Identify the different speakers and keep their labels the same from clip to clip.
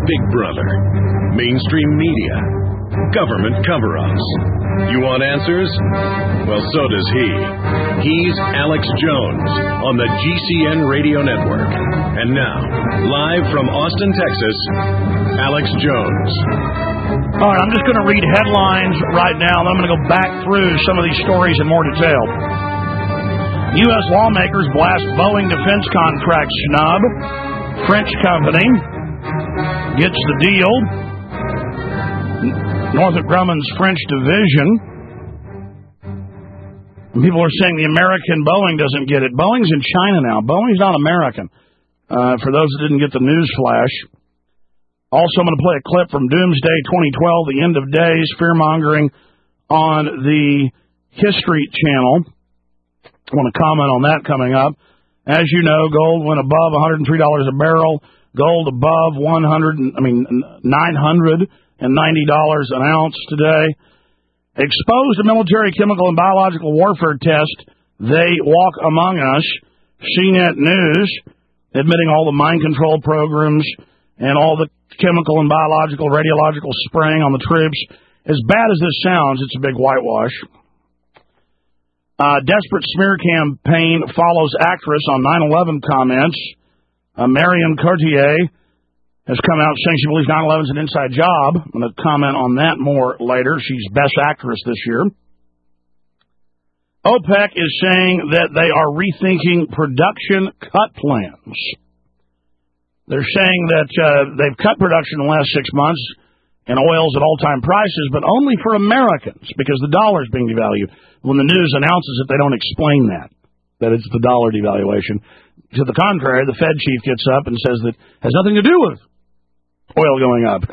Speaker 1: Big Brother, mainstream media, government cover-ups. You want answers? Well, so does he. He's Alex Jones on the GCN Radio Network. And now, live from Austin, Texas, Alex Jones.
Speaker 2: All right, I'm just going to read headlines right now, and I'm going to go back through some of these stories in more detail. U.S. lawmakers blast Boeing defense contract snub. French company gets the deal. Northrop Grumman's French division. People are saying the American Boeing doesn't get it. Boeing's in China now. Boeing's not American. For those that didn't get the news flash. Also, I'm going to play a clip from Doomsday 2012, the end of days, fear-mongering on the History Channel. I want to comment on that coming up. As you know, gold went above $103 a barrel. Gold above $990 an ounce today. Exposed to military, chemical, and biological warfare test. They walk among us. CNET News admitting all the mind control programs and all the chemical and biological, radiological spraying on the troops. As bad as this sounds, it's a big whitewash. Desperate smear campaign follows actress on 9/11 comments. Marion Cotillard has come out saying she believes 9/11 is an inside job. I'm going to comment on that more later. She's best actress this year. OPEC is saying that they are rethinking production cut plans. They're saying that they've cut production in the last 6 months and oil's at all-time prices, but only for Americans because the dollar's being devalued. When the news announces it, they don't explain that it's the dollar devaluation. To the contrary, the Fed chief gets up and says that has nothing to do with oil going up.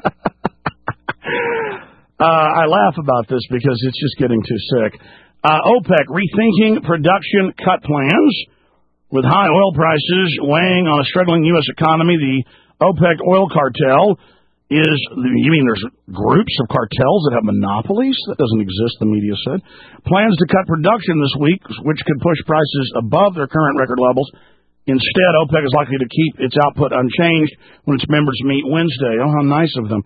Speaker 2: I laugh about this because it's just getting too sick. OPEC rethinking production cut plans. With high oil prices weighing on a struggling U.S. economy, the OPEC oil cartel is, you mean there's groups of cartels that have monopolies? That doesn't exist, the media said. Plans to cut production this week, which could push prices above their current record levels. Instead, OPEC is likely to keep its output unchanged when its members meet Wednesday. Oh, how nice of them.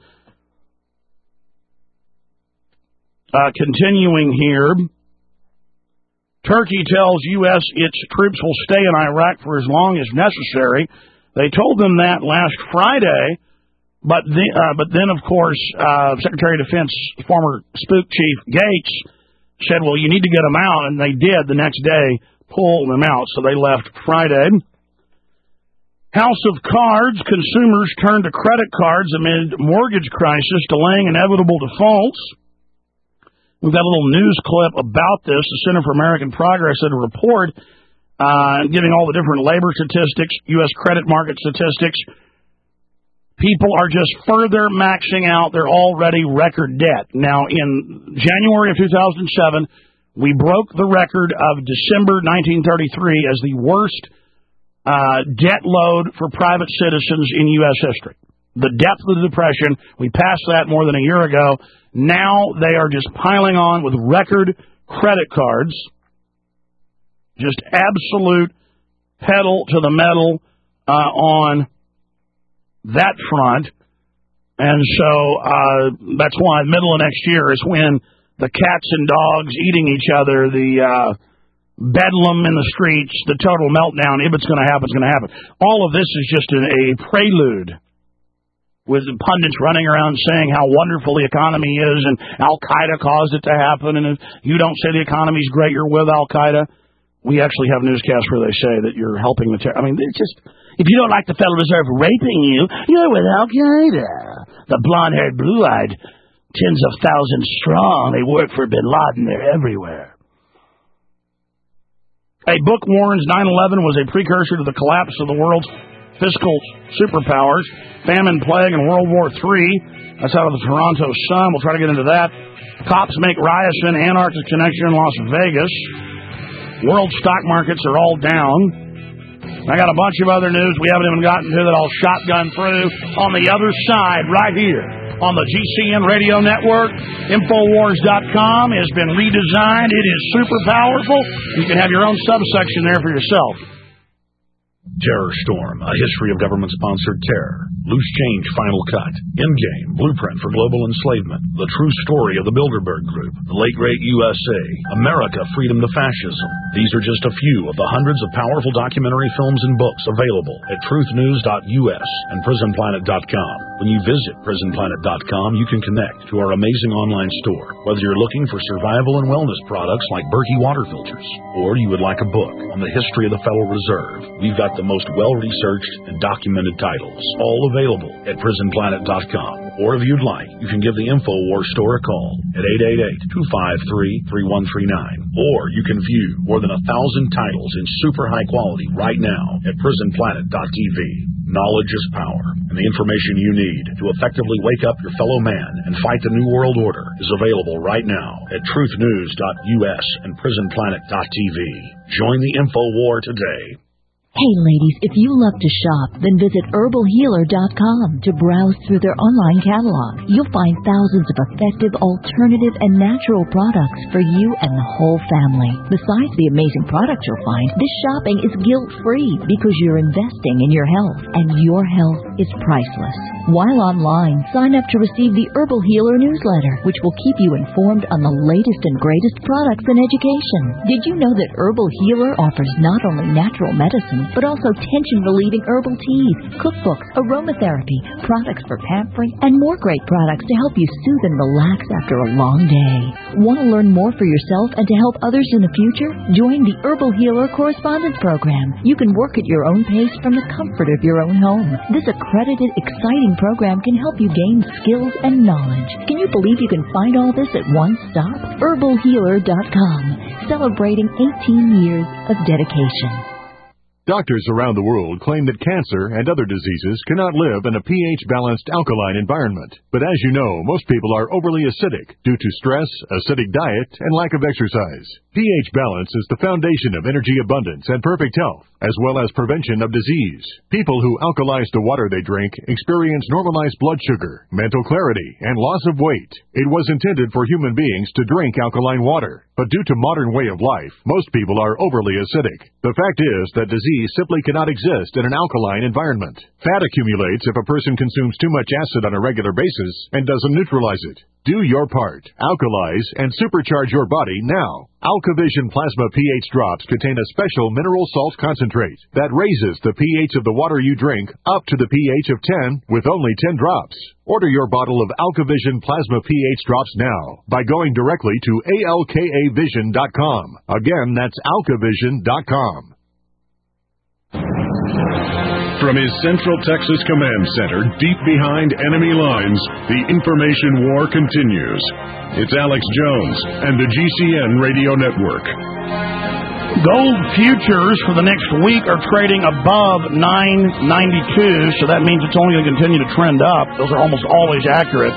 Speaker 2: Continuing here, Turkey tells U.S. its troops will stay in Iraq for as long as necessary. They told them that last Friday, but then of course, Secretary of Defense, former spook chief Gates, said, well, you need to get them out, and they did the next day pull them out, so they left Friday. House of Cards, consumers turn to credit cards amid mortgage crisis, delaying inevitable defaults. We've got a little news clip about this. The Center for American Progress did a report giving all the different labor statistics, U.S. credit market statistics. People are just further maxing out their already record debt. Now, in January of 2007, we broke the record of December 1933 as the worst debt load for private citizens in U.S. history. The depth of the Depression, we passed that more than a year ago. Now they are just piling on with record credit cards. Just absolute pedal to the metal on that front. And so that's why middle of next year is when the cats and dogs eating each other, the bedlam in the streets, the total meltdown, if it's going to happen, it's going to happen. All of this is just a prelude, with pundits running around saying how wonderful the economy is and Al-Qaeda caused it to happen, and if you don't say the economy's great, you're with Al-Qaeda. We actually have newscasts where they say that you're helping the I mean, it's just, if you don't like the Federal Reserve raping you, you're with Al-Qaeda. The blonde-haired, blue-eyed, tens of thousands strong, they work for Bin Laden, they're everywhere. A book warns 9/11 was a precursor to the collapse of the world's fiscal superpowers, famine, plague, and World War III. That's out of the Toronto Sun. We'll try to get into that. Cops make Ryerson Anarchist connection in Las Vegas. World stock markets are all down. I got a bunch of other news we haven't even gotten to that I'll shotgun through on the other side right here on the GCN Radio Network. Infowars.com has been redesigned. It is super powerful. You can have your own subsection there for yourself. Terror Storm, A History of Government-Sponsored Terror. Loose Change, Final Cut. Endgame, Blueprint for Global Enslavement. The True Story of the Bilderberg Group. The Late Great USA. America, Freedom to Fascism. These are just a few of the hundreds of powerful documentary films and books available at truthnews.us and prisonplanet.com. When you visit prisonplanet.com, you can connect to our amazing online store. Whether you're looking for survival and wellness products like Berkey water filters, or you would like a book on the history of the Federal Reserve, we've got the most well-researched and documented titles, all available at prisonplanet.com. Or if you'd like, you can give the InfoWars store a call at 888-253-3139. Or you can view more than 1,000 titles in super high quality right now at prisonplanet.tv. Knowledge is power, and the information you need to effectively wake up your fellow man and fight the New World Order is available right now at truthnews.us and prisonplanet.tv. Join the InfoWar today.
Speaker 3: Hey ladies, if you love to shop, then visit herbalhealer.com to browse through their online catalog. You'll find thousands of effective, alternative, and natural products for you and the whole family. Besides the amazing products you'll find, this shopping is guilt-free because you're investing in your health, and your health is priceless. While online, sign up to receive the Herbal Healer newsletter, which will keep you informed on the latest and greatest products in education. Did you know that Herbal Healer offers not only natural medicine, but also tension-relieving herbal teas, cookbooks, aromatherapy, products for pampering, and more great products to help you soothe and relax after a long day. Want to learn more for yourself and to help others in the future? Join the Herbal Healer Correspondence Program. You can work at your own pace from the comfort of your own home. This accredited, exciting program can help you gain skills and knowledge. Can you believe you can find all this at one stop? herbalhealer.com, celebrating 18 years of dedication.
Speaker 4: Doctors around the world claim that cancer and other diseases cannot live in a pH-balanced alkaline environment. But as you know, most people are overly acidic due to stress, acidic diet, and lack of exercise. pH balance is the foundation of energy abundance and perfect health, as well as prevention of disease. People who alkalize the water they drink experience normalized blood sugar, mental clarity, and loss of weight. It was intended for human beings to drink alkaline water, but due to modern way of life, most people are overly acidic. The fact is that disease simply cannot exist in an alkaline environment. Fat accumulates if a person consumes too much acid on a regular basis and doesn't neutralize it. Do your part. Alkalize and supercharge your body now. AlkaVision Plasma pH drops contain a special mineral salt concentrate that raises the pH of the water you drink up to the pH of 10 with only 10 drops. Order your bottle of AlkaVision Plasma pH drops now by going directly to alkavision.com. Again, that's alkavision.com.
Speaker 1: From his Central Texas Command Center, deep behind enemy lines, the information war continues. It's Alex Jones and the GCN Radio Network.
Speaker 2: Gold futures for the next week are trading above $9.92, so that means it's only going to continue to trend up. Those are almost always accurate.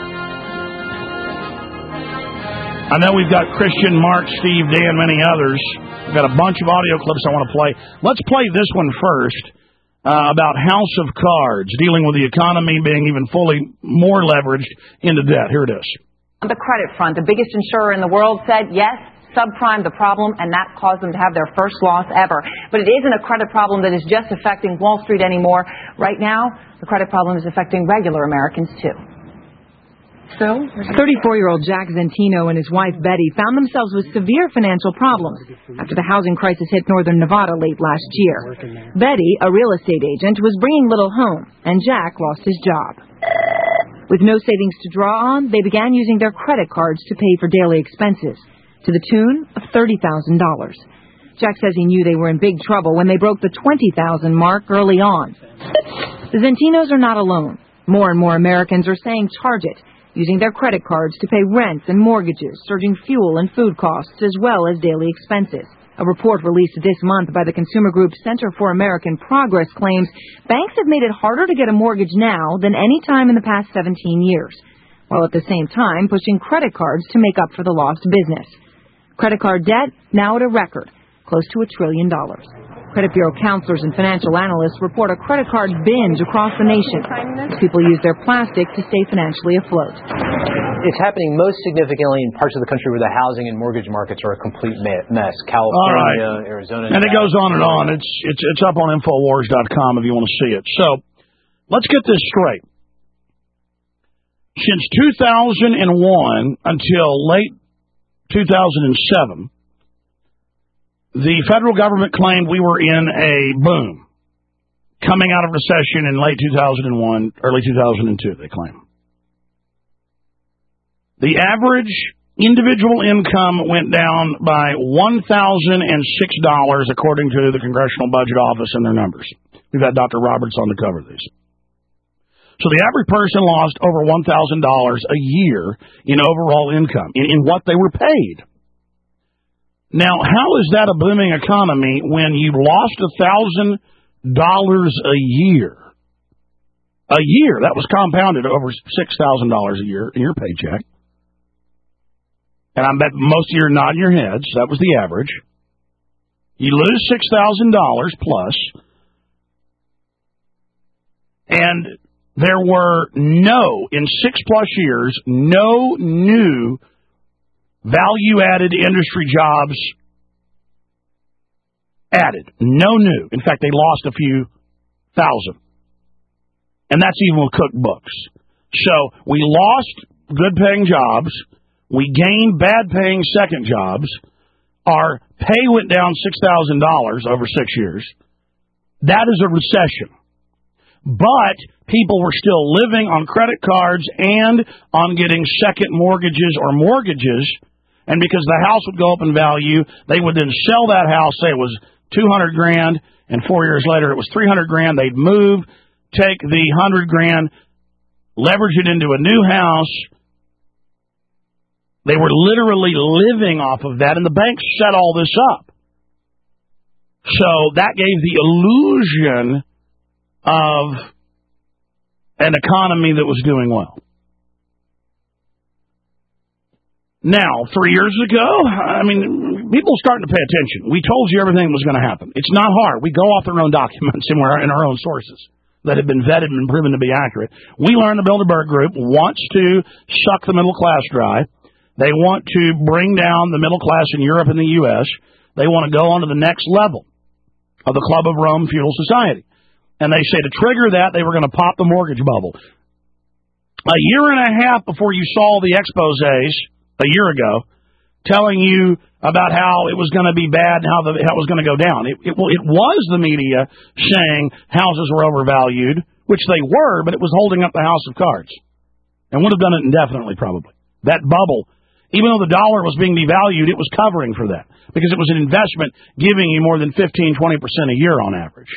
Speaker 2: I know we've got Christian, Mark, Steve, Dan, many others. We've got a bunch of audio clips I want to play. Let's play this one first. About House of Cards, dealing with the economy being even fully more leveraged into debt. Here it is.
Speaker 5: On the credit front, the biggest insurer in the world said, yes, subprime the problem, and that caused them to have their first loss ever. But it isn't a credit problem that is just affecting Wall Street anymore. Right now, the credit problem is affecting regular Americans, too.
Speaker 6: So, 34-year-old Jack Zentino and his wife Betty found themselves with severe financial problems after the housing crisis hit northern Nevada late last year. Betty, a real estate agent, was bringing little home, and Jack lost his job. With no savings to draw on, they began using their credit cards to pay for daily expenses, to the tune of $30,000. Jack says he knew they were in big trouble when they broke the $20,000 mark early on. The Zentinos are not alone. More and more Americans are saying target, using their credit cards to pay rents and mortgages, surging fuel and food costs, as well as daily expenses. A report released this month by the consumer group Center for American Progress claims banks have made it harder to get a mortgage now than any time in the past 17 years, while at the same time pushing credit cards to make up for the lost business. Credit card debt now at a record, close to $1 trillion. Credit Bureau counselors and financial analysts report a credit card binge across the nation as people use their plastic to stay financially afloat.
Speaker 7: It's happening most significantly in parts of the country where the housing and mortgage markets are a complete mess. California, Arizona.
Speaker 2: And it goes on and on. It's up on Infowars.com if you want to see it. So let's get this straight. Since 2001 until late 2007, the federal government claimed we were in a boom. Coming out of recession in late 2001, early 2002, they claim. The average individual income went down by $1,006, according to the Congressional Budget Office and their numbers. We've had Dr. Roberts on to cover these. So the average person lost over $1,000 a year in overall income, in what they were paid. Now, how is that a booming economy when you lost $1,000 a year? A year. That was compounded over $6,000 a year in your paycheck. And I bet most of you are nodding your heads. That was the average. You lose $6,000 plus. And there were in 6+ years, no new value-added industry jobs added. No new. In fact, they lost a few thousand. And that's even with cookbooks. So we lost good-paying jobs. We gained bad-paying second jobs. Our pay went down $6,000 over 6 years. That is a recession. But people were still living on credit cards and on getting second mortgages or mortgages. And because the house would go up in value, they would then sell that house, say it was $200,000, and 4 years later it was $300,000. They'd move, take the $100,000, leverage it into a new house. They were literally living off of that, and the banks set all this up. So that gave the illusion of an economy that was doing well. Now, 3 years ago, people are starting to pay attention. We told you everything was going to happen. It's not hard. We go off our own documents and we're in our own sources that have been vetted and proven to be accurate. We learned the Bilderberg Group wants to suck the middle class dry. They want to bring down the middle class in Europe and the U.S. They want to go on to the next level of the Club of Rome feudal society. And they say to trigger that, they were going to pop the mortgage bubble. A year and a half before you saw the exposés, a year ago, telling you about how it was going to be bad and how it was going to go down. It was the media saying houses were overvalued, which they were, but it was holding up the house of cards. And would have done it indefinitely, probably. That bubble, even though the dollar was being devalued, it was covering for that. Because it was an investment giving you more than 15-20% a year on average.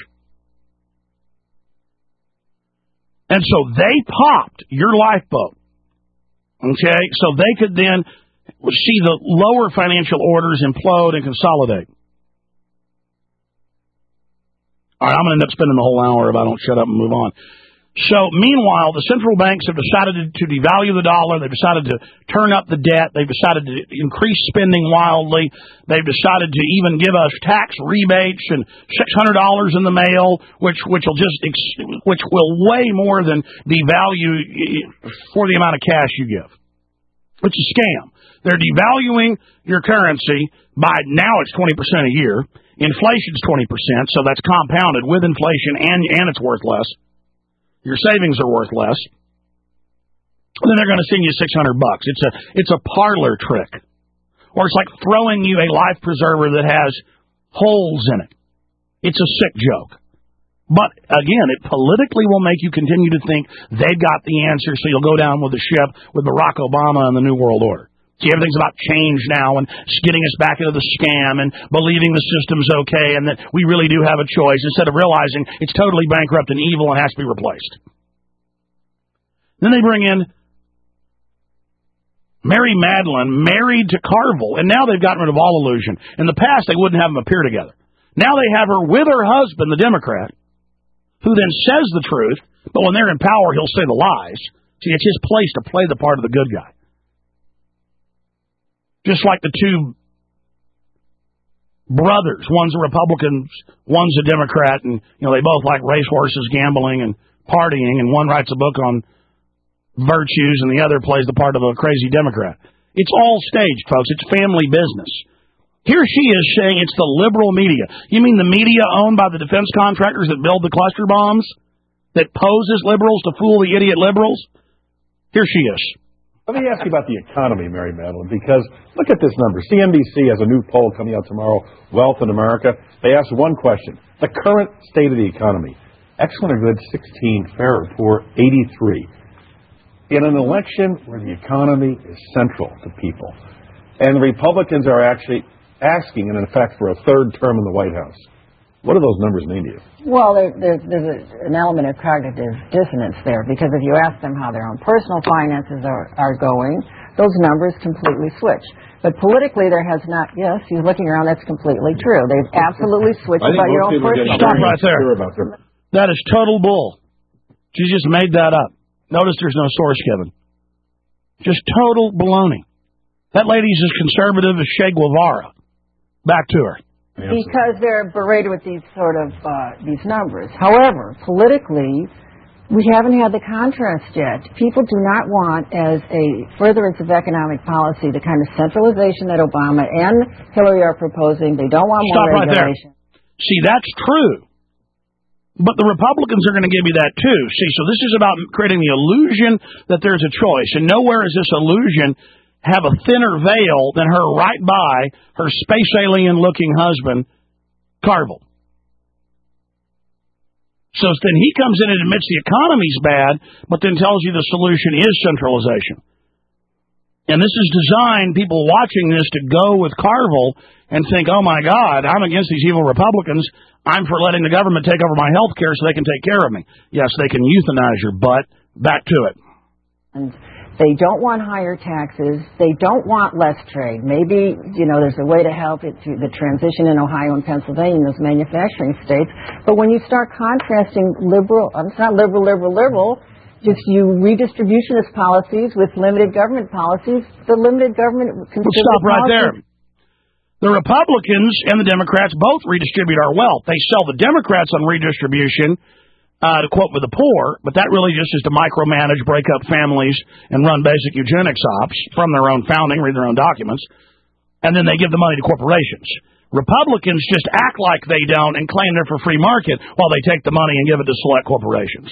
Speaker 2: And so they popped your lifeboat, okay, so they could then see the lower financial orders implode and consolidate. All right, I'm going to end up spending the whole hour if I don't shut up and move on. So, meanwhile, the central banks have decided to devalue the dollar. They've decided to turn up the debt. They've decided to increase spending wildly. They've decided to even give us tax rebates and $600 in the mail, which will way more than devalue for the amount of cash you give. It's a scam. They're devaluing your currency by now it's 20% a year. Inflation's 20%, so that's compounded with inflation and it's worth less. Your savings are worth less. And then they're going to send you $600. It's a parlor trick. Or it's like throwing you a life preserver that has holes in it. It's a sick joke. But, again, it politically will make you continue to think they've got the answer, so you'll go down with the ship with Barack Obama and the New World Order. See, everything's about change now and getting us back into the scam and believing the system's okay and that we really do have a choice instead of realizing it's totally bankrupt and evil and has to be replaced. Then they bring in Mary Madeline, married to Carville, and now they've gotten rid of all illusion. In the past, they wouldn't have them appear together. Now they have her with her husband, the Democrat, who then says the truth, but when they're in power, he'll say the lies. See, it's his place to play the part of the good guy. Just like the two brothers. One's a Republican, one's a Democrat, and they both like racehorses, gambling, and partying, and one writes a book on virtues and the other plays the part of a crazy Democrat. It's all staged, folks. It's family business. Here she is saying it's the liberal media. You mean the media owned by the defense contractors that build the cluster bombs? That pose as liberals to fool the idiot liberals? Here she is.
Speaker 8: Let me ask you about the economy, Mary Madeline, because look at this number. CNBC has a new poll coming out tomorrow, Wealth in America. They asked one question, the current state of the economy. Excellent or good, 16. Fair or poor, 83. In an election where the economy is central to people, and the Republicans are actually asking, in effect, for a third term in the White House, what do those numbers mean to you?
Speaker 9: Well, there's an element of cognitive dissonance there, because if you ask them how their own personal finances are going, those numbers completely switch. But politically, there has not, yes, you're looking around, that's completely true. They've absolutely switched about your own personal
Speaker 2: finances. Stop right there. That is total bull. She just made that up. Notice there's no source given. Just total baloney. That lady's as conservative as Che Guevara. Back to her.
Speaker 9: Because they're berated with these sort of these numbers. However, politically, we haven't had the contrast yet. People do not want, as a furtherance of economic policy, the kind of centralization that Obama and Hillary are proposing. They don't want more regulation.
Speaker 2: Right there. See, that's true. But the Republicans are going to give you that, too. See, so this is about creating the illusion that there's a choice. And nowhere is this illusion have a thinner veil than her right by her space alien-looking husband, Carville. So then he comes in and admits the economy's bad, but then tells you the solution is centralization. And this is designed, people watching this, to go with Carville and think, oh, my God, I'm against these evil Republicans. I'm for letting the government take over my health care so they can take care of me. Yes, they can euthanize your butt. Back to it.
Speaker 9: And they don't want higher taxes. They don't want less trade. Maybe, there's a way to help it through the transition in Ohio and Pennsylvania, those manufacturing states. But when you start contrasting it's not liberal, just you redistributionist policies with limited government policies, the limited government...
Speaker 2: Stop right there. The Republicans and the Democrats both redistribute our wealth. They sell the Democrats on redistribution, to quote with the poor, but that really just is to micromanage, break up families, and run basic eugenics ops from their own founding, read their own documents, and then they give the money to corporations. Republicans just act like they don't and claim they're for free market while they take the money and give it to select corporations.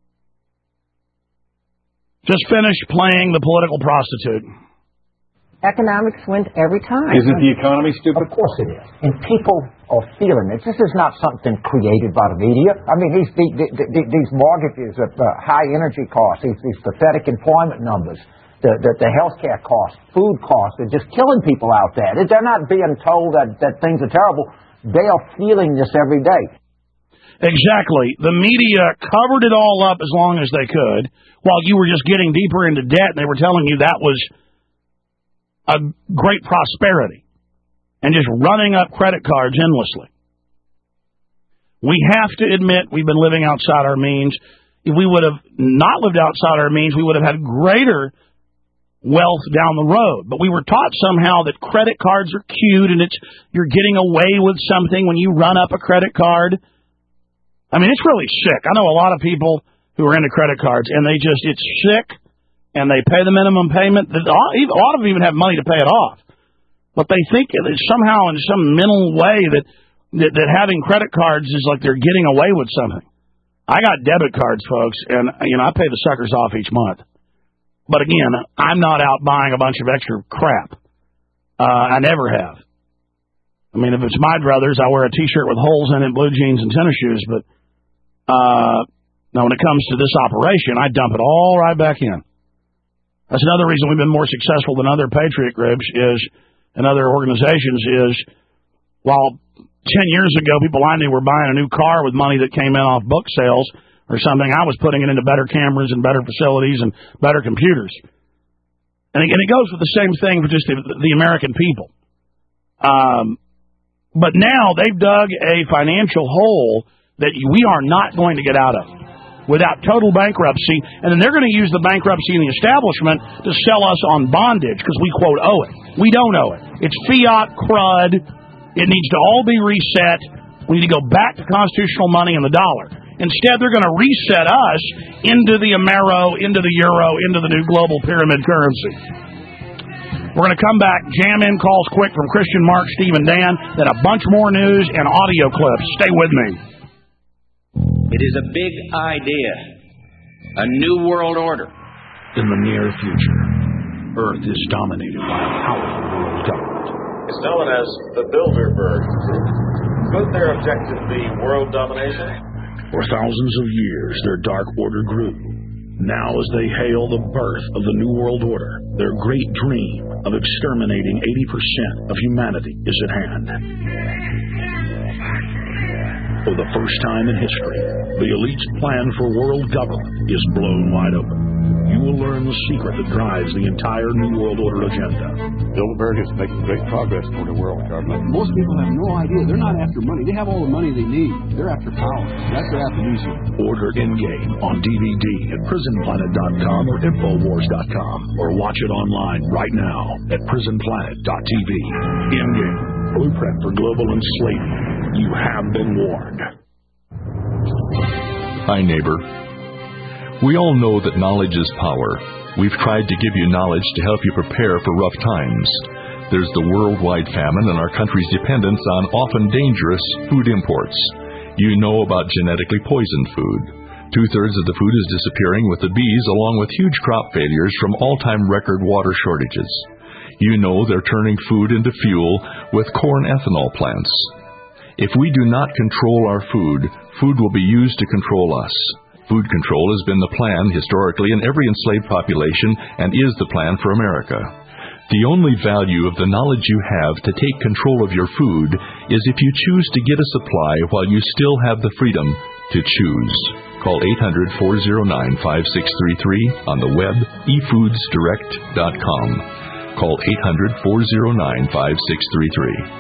Speaker 2: Just finished playing the political prostitute.
Speaker 9: Economics wins every time.
Speaker 8: Isn't the economy stupid?
Speaker 10: Of course it is. And people are feeling it. This is not something created by the media. I mean, these mortgages, high energy costs, these pathetic employment numbers, the health care costs, food costs, they're just killing people out there. They're not being told that things are terrible. They are feeling this every day.
Speaker 2: Exactly. The media covered it all up as long as they could while you were just getting deeper into debt, and they were telling you that was a great prosperity and just running up credit cards endlessly. We have to admit we've been living outside our means. If we would have not lived outside our means, we would have had greater wealth down the road. But we were taught somehow that credit cards are cute and you're getting away with something when you run up a credit card. I mean, it's really sick. I know a lot of people who are into credit cards, and it's sick. And they pay the minimum payment. A lot of them even have money to pay it off. But they think that somehow in some mental way that having credit cards is like they're getting away with something. I got debit cards, folks, and I pay the suckers off each month. But again, I'm not out buying a bunch of extra crap. I never have. I mean, if it's my druthers, I wear a T-shirt with holes in it, blue jeans, and tennis shoes. But now when it comes to this operation, I dump it all right back in. That's another reason we've been more successful than other patriot groups and other organizations is, while 10 years ago people I knew were buying a new car with money that came in off book sales or something, I was putting it into better cameras and better facilities and better computers. And it goes with the same thing for just the American people. But now they've dug a financial hole that we are not going to get out of without total bankruptcy, and then they're going to use the bankruptcy in the establishment to sell us on bondage because we, quote, owe it. We don't owe it. It's fiat crud. It needs to all be reset. We need to go back to constitutional money and the dollar. Instead, they're going to reset us into the Amero, into the euro, into the new global pyramid currency. We're going to come back, jam in calls quick from Christian, Mark, Steve, and Dan, then a bunch more news and audio clips. Stay with me.
Speaker 11: It is a big idea, a new world order.
Speaker 2: In the near future, Earth is dominated by a powerful world government.
Speaker 12: It's known as the Bilderberg Group. Could their objective be world domination?
Speaker 2: For thousands of years, their dark order grew. Now, as they hail the birth of the New World Order, their great dream of exterminating 80% of humanity is at hand. For the first time in history, the elite's plan for world government is blown wide open. You will learn the secret that drives the entire New World Order agenda.
Speaker 8: Bilderberg is making great progress toward a world government.
Speaker 13: Most people have no idea. They're not after money. They have all the money they need. They're after power. That's their aphrodisiac.
Speaker 2: Order Endgame on DVD at PrisonPlanet.com or Infowars.com, or watch it online right now at PrisonPlanet.tv. Endgame, blueprint for global enslavement. You have been warned.
Speaker 14: Hi, neighbor. We all know that knowledge is power. We've tried to give you knowledge to help you prepare for rough times. There's the worldwide famine and our country's dependence on often dangerous food imports. You know about genetically poisoned food. 2/3 of the food is disappearing with the bees, along with huge crop failures from all-time record water shortages. You know they're turning food into fuel with corn ethanol plants. If we do not control our food, food will be used to control us. Food control has been the plan historically in every enslaved population and is the plan for America. The only value of the knowledge you have to take control of your food is if you choose to get a supply while you still have the freedom to choose. Call 800-409-5633 on the web, efoodsdirect.com. Call 800-409-5633.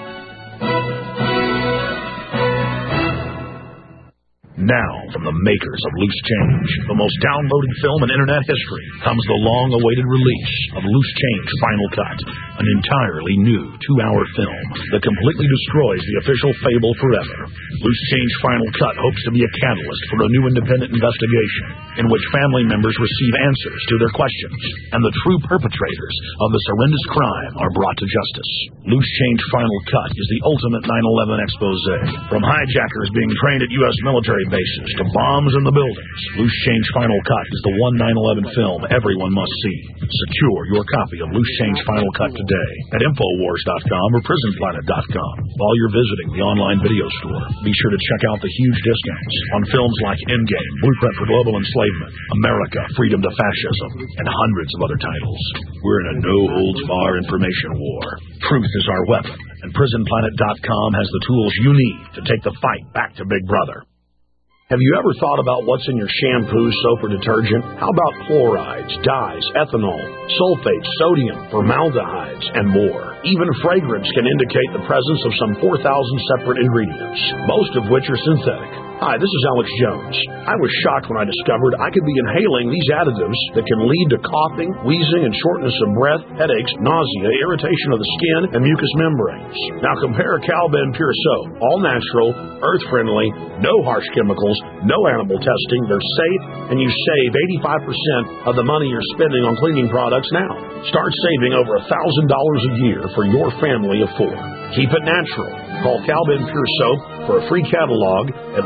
Speaker 2: Now, from the makers of Loose Change, the most downloaded film in Internet history, comes the long-awaited release of Loose Change Final Cut, an entirely new 2-hour film that completely destroys the official fable forever. Loose Change Final Cut hopes to be a catalyst for a new independent investigation in which family members receive answers to their questions, and the true perpetrators of this horrendous crime are brought to justice. Loose Change Final Cut is the ultimate 9/11 expose, from hijackers being trained at U.S. military bases to bombs in the buildings. Loose Change Final Cut is the one 9/11 film everyone must see. Secure your copy of Loose Change Final Cut today at Infowars.com or PrisonPlanet.com. While you're visiting the online video store, be sure to check out the huge discounts on films like Endgame, Blueprint for Global Enslavement, America, Freedom to Fascism, and hundreds of other titles. We're in a no-holds-barred information war. Truth is our weapon, and PrisonPlanet.com has the tools you need to take the fight back to Big Brother. Have you ever thought about what's in your shampoo, soap, or detergent? How about chlorides, dyes, ethanol, sulfates, sodium, formaldehydes, and more? Even fragrance can indicate the presence of some 4,000 separate ingredients, most of which are synthetic. Hi, this is Alex Jones. I was shocked when I discovered I could be inhaling these additives that can lead to coughing, wheezing, and shortness of breath, headaches, nausea, irritation of the skin, and mucous membranes. Now compare Cal-Ben Pure Soap. All natural, earth-friendly, no harsh chemicals, no animal testing. They're safe, and you save 85% of the money you're spending on cleaning products now. Start saving over $1,000 a year for your family of 4. Keep it natural. Call Cal-Ben Pure Soap for a free catalog at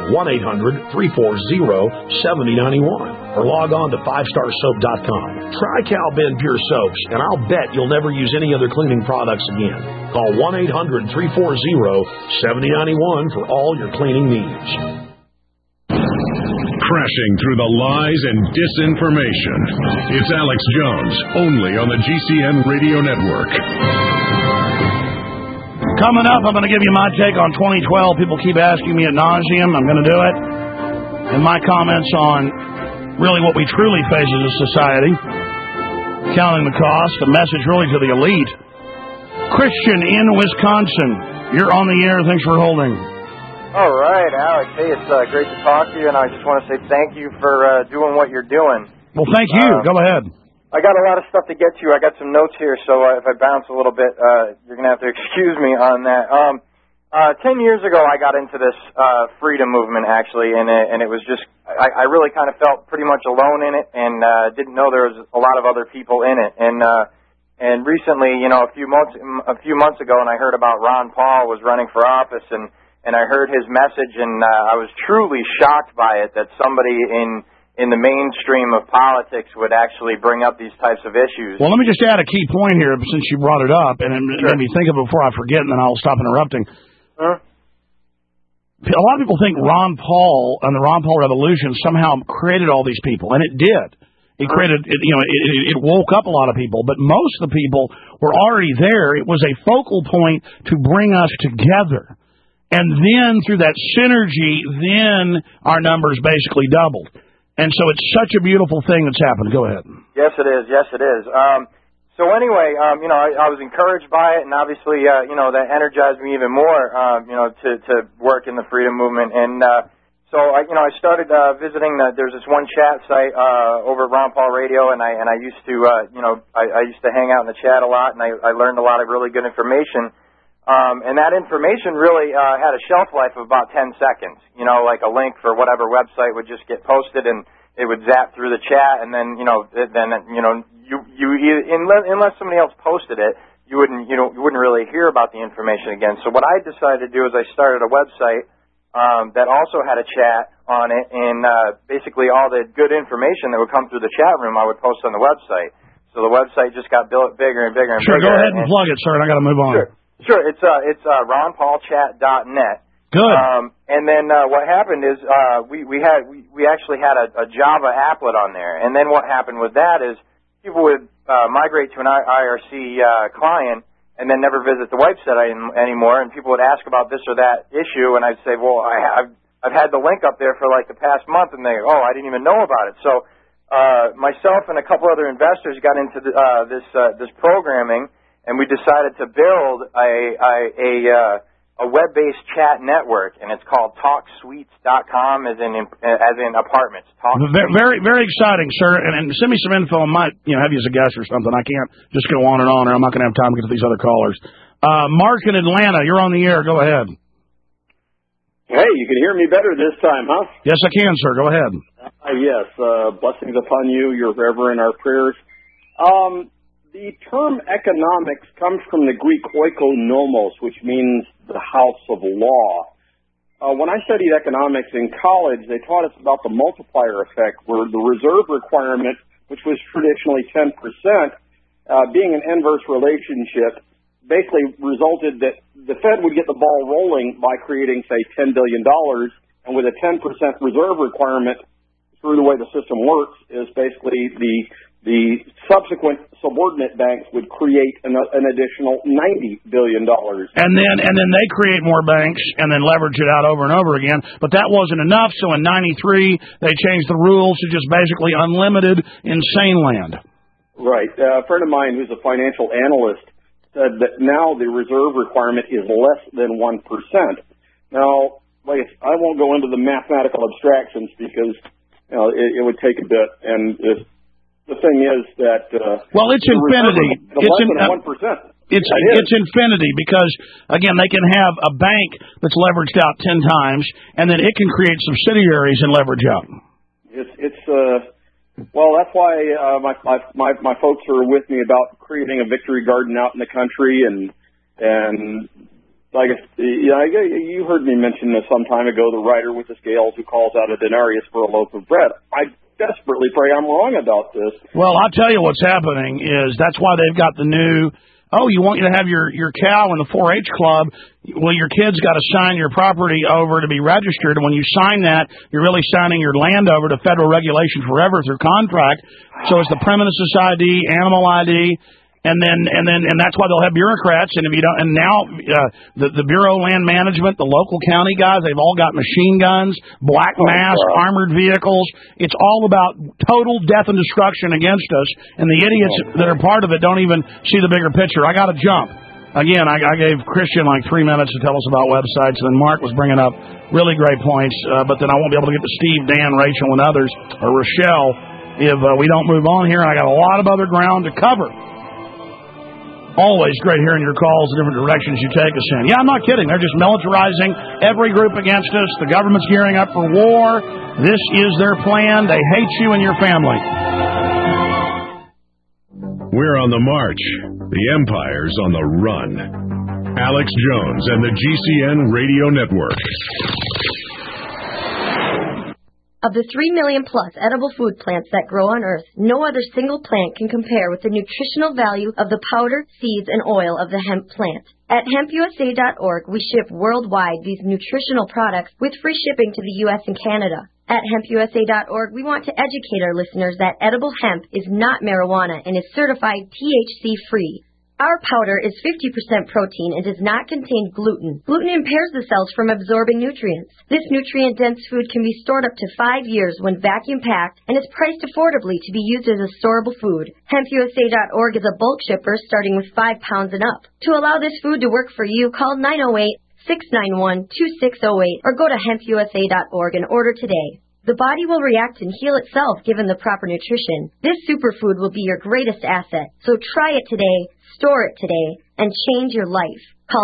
Speaker 2: 1-800-340-7091 or log on to 5starsoap.com. Try Cal-Ben Pure Soaps, and I'll bet you'll never use any other cleaning products again. Call 1-800-340-7091 for all your cleaning needs.
Speaker 1: Crashing through the lies and disinformation. It's Alex Jones, only on the GCN Radio Network.
Speaker 2: Coming up, I'm going to give you my take on 2012. People keep asking me ad nauseum. I'm going to do it. And my comments on really what we truly face as a society. Counting the cost. A message really to the elite. Christian in Wisconsin. You're on the air. Thanks for holding.
Speaker 15: All right, Alex. Hey, it's great to talk to you, and I just want to say thank you for doing what you're doing.
Speaker 2: Well, thank you. Go ahead.
Speaker 15: I got a lot of stuff to get to. I got some notes here, so if I bounce a little bit, you're going to have to excuse me on that. 10 years ago, I got into this freedom movement, actually, and it was just, I really kind of felt pretty much alone in it, and didn't know there was a lot of other people in it. And recently, a few months ago, and I heard about Ron Paul was running for office, and I heard his message, and I was truly shocked by it, that somebody in the mainstream of politics would actually bring up these types of issues.
Speaker 2: Well, let me just add a key point here, since you brought it up, and it made me think of it before I forget, and then I'll stop interrupting.
Speaker 15: Huh?
Speaker 2: A lot of people think Ron Paul and the Ron Paul Revolution somehow created all these people, and it did. It created, it woke up a lot of people, but most of the people were already there. It was a focal point to bring us together. And then through that synergy, then our numbers basically doubled. And so it's such a beautiful thing that's happened. Go ahead.
Speaker 15: Yes, it is. Yes, it is. So anyway, I was encouraged by it, and obviously, that energized me even more, to work in the freedom movement. And so I started visiting. There's this one chat site over at Ron Paul Radio, and I used to, I used to hang out in the chat a lot, and I learned a lot of really good information. And that information really had a shelf life of about 10 seconds. Like a link for whatever website would just get posted, and it would zap through the chat, and then unless somebody else posted it, you wouldn't really hear about the information again. So what I decided to do is I started a website that also had a chat on it, and basically all the good information that would come through the chat room I would post on the website. So the website just got built bigger and bigger and bigger.
Speaker 2: Sure, go ahead and plug it, sir, and I got to move on.
Speaker 15: Sure. It's ronpaulchat.net.
Speaker 2: Good.
Speaker 15: And then what happened is we actually had a Java applet on there, and then what happened with that is people would migrate to an IRC client and then never visit the website anymore, and people would ask about this or that issue, and I'd say, well, I've had the link up there for like the past month, and they, I didn't even know about it. So myself and a couple other investors got into this programming, and we decided to build a web-based chat network, and it's called TalkSuites.com, as in apartments.
Speaker 2: Very, very exciting, sir. And send me some info. I might, have you as a guest or something. I can't just go on and on, or I'm not going to have time to get to these other callers. Mark in Atlanta, you're on the air. Go ahead.
Speaker 16: Hey, you can hear me better this time, huh?
Speaker 2: Yes, I can, sir. Go ahead.
Speaker 16: Yes. Blessings upon you. You're forever in our prayers. The term economics comes from the Greek oikonomos, which means the house of law. When I studied economics in college, they taught us about the multiplier effect, where the reserve requirement, which was traditionally 10%, being an inverse relationship, basically resulted that the Fed would get the ball rolling by creating, say, $10 billion, and with a 10% reserve requirement, through the way the system works, is basically the subsequent subordinate banks would create an additional $90 billion.
Speaker 2: And then they create more banks and then leverage it out over and over again. But that wasn't enough, so in 93, they changed the rules to just basically unlimited insane land.
Speaker 16: Right. A friend of mine who's a financial analyst said that now the reserve requirement is less than 1%. Now, I won't go into the mathematical abstractions because it would take a bit, and the thing is that
Speaker 2: it's infinity. It's infinity because again they can have a bank that's leveraged out 10 times, and then it can create subsidiaries and leverage out.
Speaker 16: That's why my folks are with me about creating a victory garden out in the country, and you heard me mention this some time ago, the rider with the scales who calls out a denarius for a loaf of bread. I desperately pray I'm wrong about this.
Speaker 2: Well, I'll tell you what's happening is that's why they've got the new, you want you to have your cow in the 4-H club. Well, your kid's got to sign your property over to be registered. And when you sign that, you're really signing your land over to federal regulation forever through contract. So it's the premises ID, animal ID. And that's why they'll have bureaucrats. And if you don't, and now the Bureau of Land Management, the local county guys, they've all got machine guns, black masks, armored vehicles. It's all about total death and destruction against us. And the idiots that are part of it don't even see the bigger picture. I got to jump. Again, I gave Christian like 3 minutes to tell us about websites, and then Mark was bringing up really great points. But then I won't be able to get to Steve, Dan, Rachel, and others, or Rochelle, if we don't move on here. And I got a lot of other ground to cover. Always great hearing your calls, the different directions you take us in. Yeah, I'm not kidding. They're just militarizing every group against us. The government's gearing up for war. This is their plan. They hate you and your family.
Speaker 1: We're on the march. The empire's on the run. Alex Jones and the GCN Radio Network.
Speaker 17: Of the 3 million plus edible food plants that grow on Earth, no other single plant can compare with the nutritional value of the powder, seeds, and oil of the hemp plant. At hempusa.org, we ship worldwide these nutritional products with free shipping to the U.S. and Canada. At hempusa.org, we want to educate our listeners that edible hemp is not marijuana and is certified THC-free. Our powder is 50% protein and does not contain gluten. Gluten impairs the cells from absorbing nutrients. This nutrient-dense food can be stored up to 5 years when vacuum-packed and is priced affordably to be used as a storable food. HempUSA.org is a bulk shipper starting with 5 pounds and up. To allow this food to work for you, call 908-691-2608 or go to HempUSA.org and order today. The body will react and heal itself given the proper nutrition. This superfood will be your greatest asset. So try it today, store it today, and change your life. Call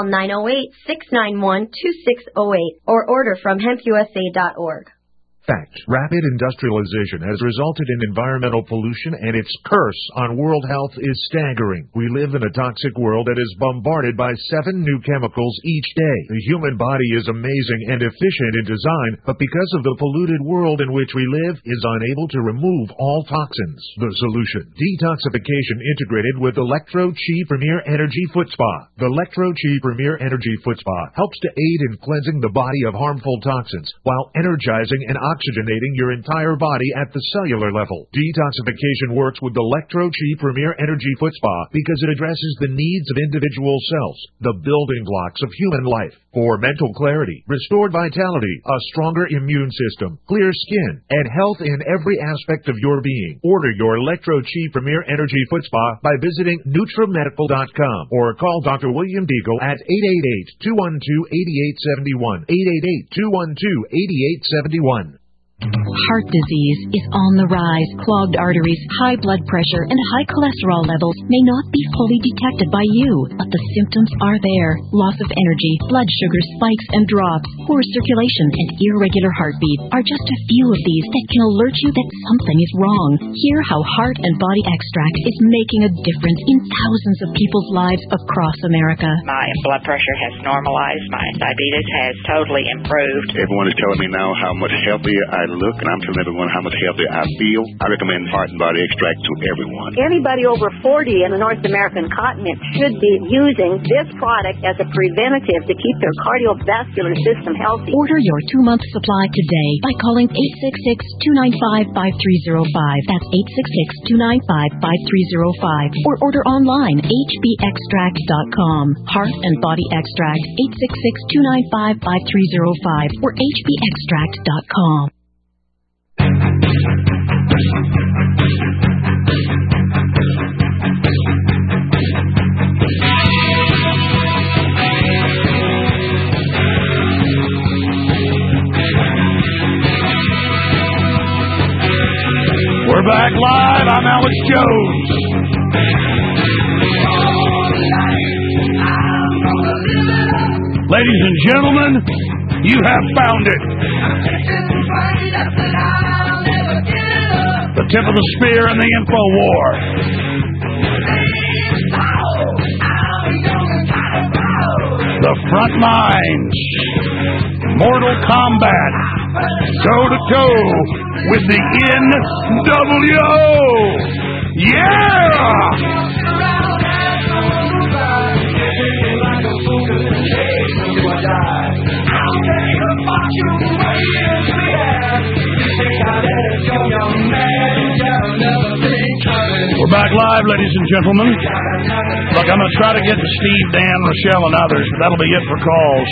Speaker 17: 908-691-2608 or order from hempusa.org.
Speaker 18: Fact. Rapid industrialization has resulted in environmental pollution, and its curse on world health is staggering. We live in a toxic world that is bombarded by 7 new chemicals each day. The human body is amazing and efficient in design, but because of the polluted world in which we live, is unable to remove all toxins. The solution: detoxification integrated with Electro-Chi Premier Energy Foot Spa. The Electro-Chi Premier Energy Foot Spa helps to aid in cleansing the body of harmful toxins while energizing and oxygenating your entire body at the cellular level. Detoxification works with the Electro-Chi Premier Energy Foot Spa because it addresses the needs of individual cells, the building blocks of human life. For mental clarity, restored vitality, a stronger immune system, clear skin, and health in every aspect of your being. Order your Electro-Chi Premier Energy Foot Spa by visiting NutriMedical.com or call Dr. William Deagle at 888-212-8871, 888-212-8871.
Speaker 3: Heart disease is on the rise. Clogged arteries, high blood pressure, and high cholesterol levels may not be fully detected by you, but the symptoms are there. Loss of energy, blood sugar spikes and drops, poor circulation, and irregular heartbeat are just a few of these that can alert you that something is wrong. Hear how Heart and Body Extract is making a difference in thousands of people's lives across America.
Speaker 19: My blood pressure has normalized. My diabetes has totally improved.
Speaker 20: Everyone is telling me now how much healthier I look, and I'm telling everyone how much healthier I feel. I recommend Heart and Body Extract to everyone.
Speaker 21: Anybody over 40 in the North American continent should be using this product as a preventative to keep their cardiovascular system healthy.
Speaker 3: Order your 2-month supply today by calling 866-295-5305. That's 866-295-5305. Or order online, hbextract.com. Heart and Body Extract, 866-295-5305 or hbextract.com.
Speaker 2: We're back live. I'm Alex Jones. Ladies and gentlemen, you have found it. The tip of the spear in the info war. The front lines. Mortal combat. Toe to toe with the NWO. Yeah! We're back live, ladies and gentlemen. Look, I'm going to try to get to Steve, Dan, Rochelle, and others, but that'll be it for calls.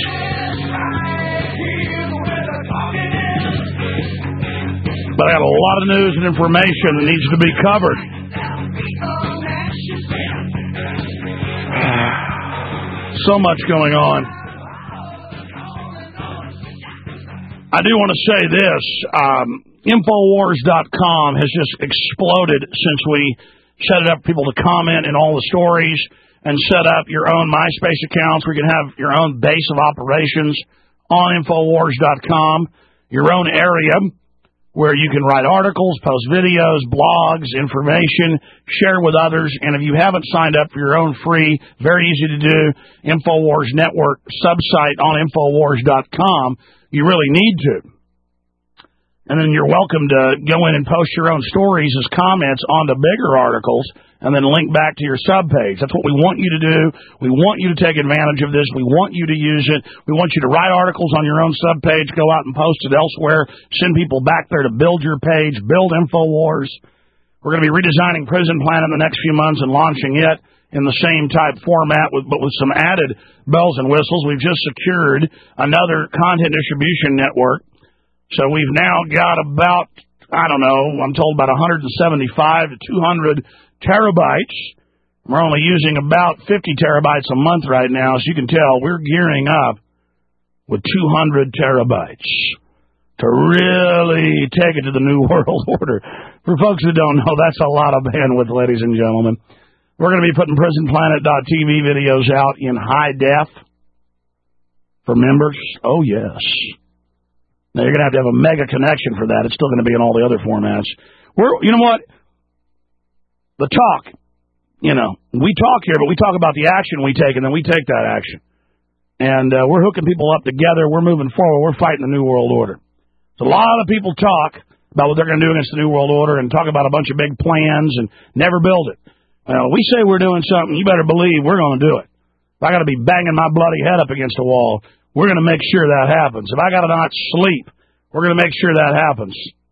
Speaker 2: But I got a lot of news and information that needs to be covered. So much going on. I do want to say this. Infowars.com has just exploded since we set it up for people to comment in all the stories. and set up your own MySpace accounts where you can have your own base of operations on Infowars.com, your own area where you can write articles, post videos, blogs, information, share with others. And if you haven't signed up for your own free, very easy to do, Infowars Network subsite on Infowars.com, you really need to. And then you're welcome to go in and post your own stories as comments on the bigger articles and then link back to your subpage. That's what we want you to do. We want you to take advantage of this. We want you to use it. We want you to write articles on your own subpage, go out and post it elsewhere, send people back there to build your page, build Infowars. We're going to be redesigning Prison Planet in the next few months and launching it in the same type format, but with some added bells and whistles. We've just secured another content distribution network. So we've now got about, I'm told about 175 to 200 terabytes. We're only using about 50 terabytes a month right now, so you can tell we're gearing up with 200 terabytes to really take it to the New World Order. For folks that don't know, that's a lot of bandwidth, ladies and gentlemen. We're going to be putting PrisonPlanet.tv videos out in high def for members. Oh, yes. Now, you're going to have a mega connection for that. It's still going to be in all the other formats. You know what? The talk, we talk here, but we talk about the action we take, and then we take that action. And we're hooking people up together. We're moving forward. We're fighting the New World Order. So a lot of people talk about what they're going to do against the New World Order and talk about a bunch of big plans and never build it. Well, we say we're doing something, you better believe we're going to do it. If I got to be banging my bloody head up against a wall, we're going to make sure that happens. If I got to not sleep, we're going to make sure that happens.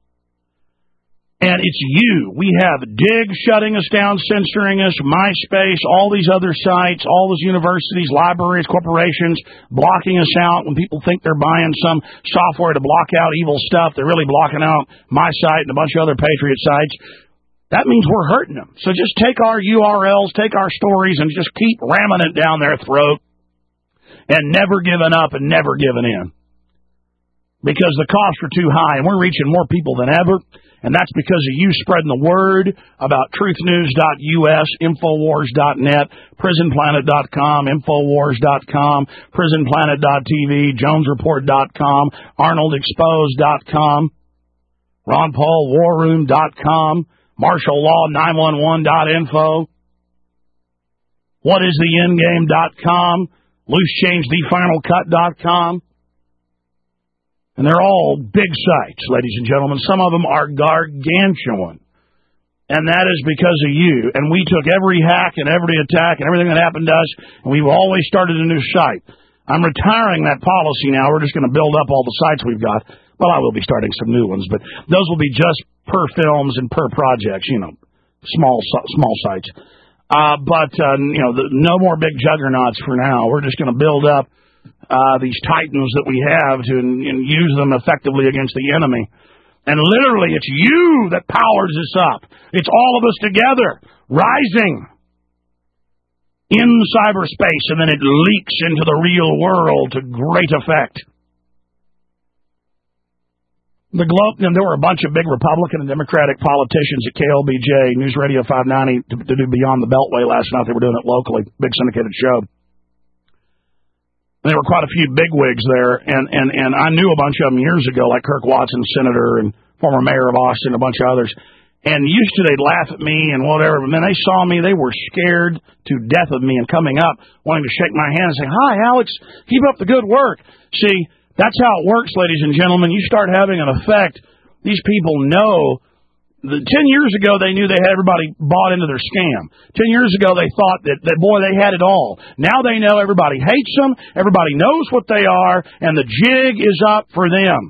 Speaker 2: And it's you. We have Dig shutting us down, censoring us, MySpace, all these other sites, all those universities, libraries, corporations blocking us out. When people think they're buying some software to block out evil stuff, they're really blocking out my site and a bunch of other Patriot sites. That means we're hurting them. So just take our URLs, take our stories, and just keep ramming it down their throat and never giving up and never giving in. Because the costs are too high, and we're reaching more people than ever. And that's because of you spreading the word about truthnews.us, Infowars.net, PrisonPlanet.com, Infowars.com, PrisonPlanet.tv, JonesReport.com, ArnoldExposed.com, RonPaulWarRoom.com, MartialLaw911.info, WhatIsTheEndGame.com, LooseChangeTheFinalCut.com. And they're all big sites, ladies and gentlemen. Some of them are gargantuan. And that is because of you. And we took every hack and every attack and everything that happened to us, and we've always started a new site. I'm retiring that policy now. We're just going to build up all the sites we've got. Well, I will be starting some new ones, but those will be just per films and per projects, small sites. No more big juggernauts for now. We're just going to build up these titans that we have and use them effectively against the enemy. And literally, it's you that powers us up. It's all of us together, rising in cyberspace, and then it leaks into the real world to great effect. There were a bunch of big Republican and Democratic politicians at KLBJ, News Radio 590, to do Beyond the Beltway last night. They were doing it locally, big syndicated show. And there were quite a few bigwigs there, and I knew a bunch of them years ago, like Kirk Watson, senator, and former mayor of Austin, a bunch of others. And used to, they'd laugh at me and whatever, but then they saw me, they were scared to death of me and coming up, wanting to shake my hand and say, "Hi, Alex, keep up the good work." See, that's how it works, ladies and gentlemen. You start having an effect. These people know. 10 years ago, they knew they had everybody bought into their scam. 10 years ago, they thought that boy, they had it all. Now they know everybody hates them, everybody knows what they are, and the jig is up for them.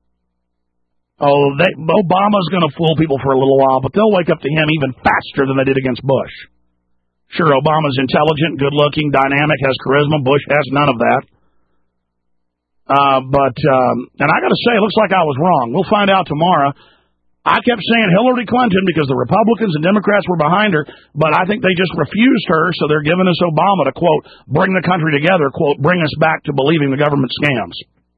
Speaker 2: Obama's going to fool people for a little while, but they'll wake up to him even faster than they did against Bush. Sure, Obama's intelligent, good-looking, dynamic, has charisma. Bush has none of that. And I got to say, it looks like I was wrong. We'll find out tomorrow. I kept saying Hillary Clinton because the Republicans and Democrats were behind her, but I think they just refused her, so they're giving us Obama to, quote, bring the country together, quote, bring us back to believing the government scams.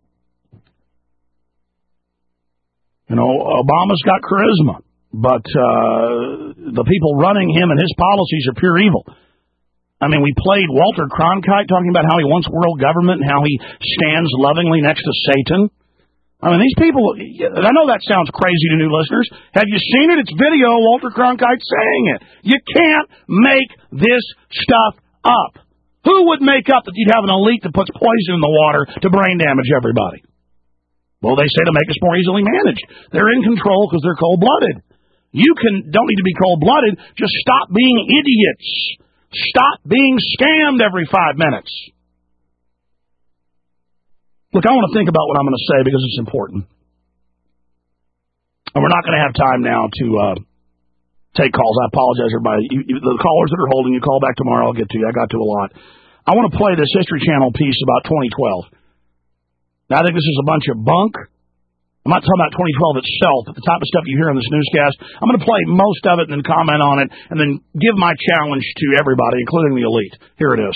Speaker 2: Obama's got charisma, but the people running him and his policies are pure evil. I mean, we played Walter Cronkite talking about how he wants world government and how he stands lovingly next to Satan. I mean, these people, I know that sounds crazy to new listeners. Have you seen it? It's video, Walter Cronkite saying it. You can't make this stuff up. Who would make up that you'd have an elite that puts poison in the water to brain damage everybody? Well, they say to make us more easily managed. They're in control because they're cold-blooded. You don't need to be cold-blooded. Just stop being idiots. Stop being scammed every 5 minutes. Look, I want to think about what I'm going to say because it's important. And we're not going to have time now to take calls. I apologize, everybody. The callers that are holding, you call back tomorrow. I'll get to you. I got to a lot. I want to play this History Channel piece about 2012. Now, I think this is a bunch of bunk. I'm not talking about 2012 itself, but the type of stuff you hear in this newscast. I'm going to play most of it and then comment on it and then give my challenge to everybody, including the elite. Here it is.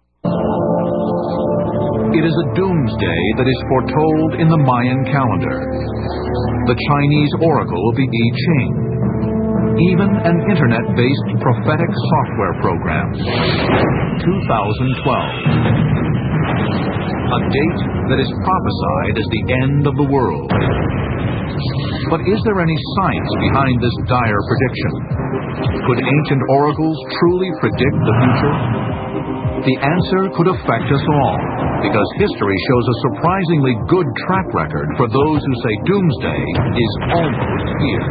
Speaker 4: It is a doomsday that is foretold in the Mayan calendar, the Chinese oracle of the I Ching, even an internet-based prophetic software program. 2012. A date that is prophesied as the end of the world. But is there any science behind this dire prediction? Could ancient oracles truly predict the future? The answer could affect us all, because history shows a surprisingly good track record for those who say doomsday is almost here.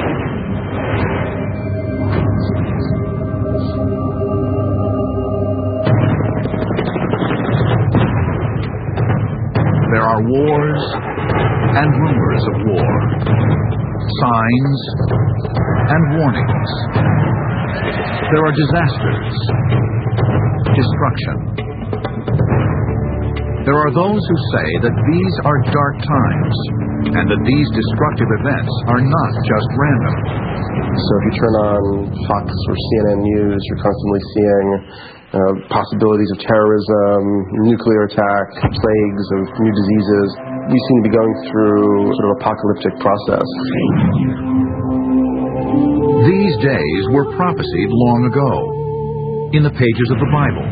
Speaker 4: There are wars and rumors of war, signs and warnings. There are disasters, destruction. There are those who say that these are dark times and that these destructive events are not just random.
Speaker 22: So if you turn on Fox or CNN News, you're constantly seeing possibilities of terrorism, nuclear attack, plagues of new diseases. We seem to be going through sort of apocalyptic process.
Speaker 4: These days were prophesied long ago in the pages of the Bible,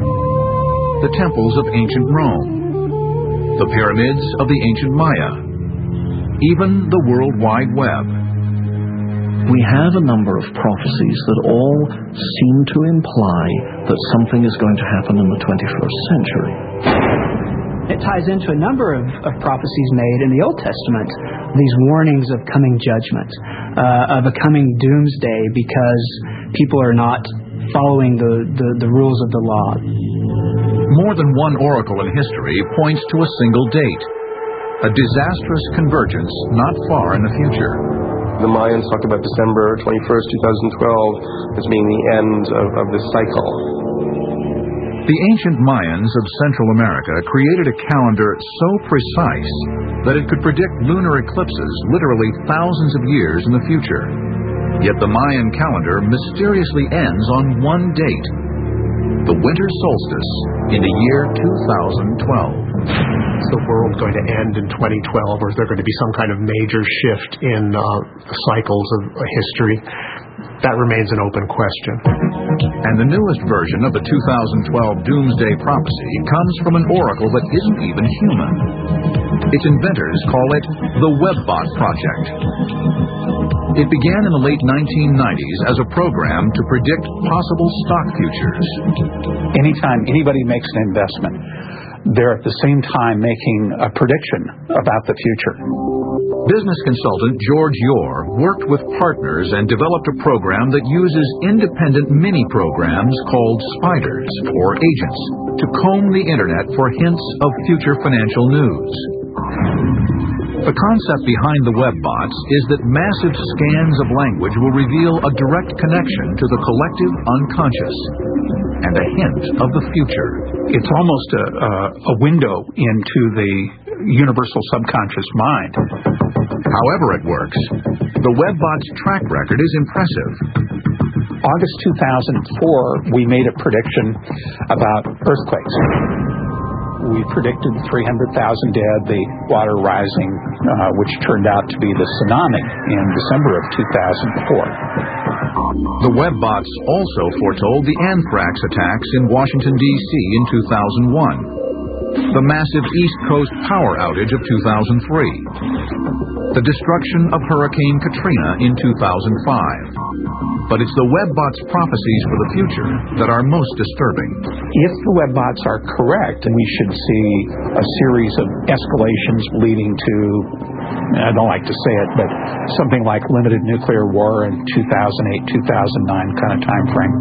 Speaker 4: the temples of ancient Rome, the pyramids of the ancient Maya, even the World Wide Web.
Speaker 23: We have a number of prophecies that all seem to imply that something is going to happen in the 21st century.
Speaker 24: It ties into a number of prophecies made in the Old Testament, these warnings of coming judgment, of a coming doomsday because people are not following the rules of the law.
Speaker 4: More than one oracle in history points to a single date, a disastrous convergence not far in the future.
Speaker 22: The Mayans talked about December 21st, 2012 as being the end of this cycle.
Speaker 4: The ancient Mayans of Central America created a calendar so precise that it could predict lunar eclipses literally thousands of years in the future. Yet the Mayan calendar mysteriously ends on one date, the winter solstice in the year 2012.
Speaker 25: Is the world going to end in 2012, or is there going to be some kind of major shift in the cycles of history? That remains an open question.
Speaker 4: And the newest version of the 2012 Doomsday Prophecy comes from an oracle that isn't even human. Its inventors call it the Webbot Project. It began in the late 1990s as a program to predict possible stock futures.
Speaker 26: Anytime anybody makes an investment, they're at the same time making a prediction about the future.
Speaker 4: Business consultant George Yore worked with partners and developed a program that uses independent mini-programs called spiders, or agents, to comb the internet for hints of future financial news. The concept behind the webbots is that massive scans of language will reveal a direct connection to the collective unconscious and a hint of the future.
Speaker 26: It's almost a window into the universal subconscious mind.
Speaker 4: However it works, the Webbot's track record is impressive.
Speaker 26: August 2004, we made a prediction about earthquakes. We predicted 300,000 dead, the water rising, which turned out to be the tsunami in December of 2004.
Speaker 4: The webbots also foretold the anthrax attacks in Washington, D.C. in 2001, the massive East Coast power outage of 2003, the destruction of Hurricane Katrina in 2005. But it's the webbots' prophecies for the future that are most disturbing.
Speaker 26: If the webbots are correct, we should see a series of escalations leading to, I don't like to say it, but something like limited nuclear war in 2008-2009 kind of time frame.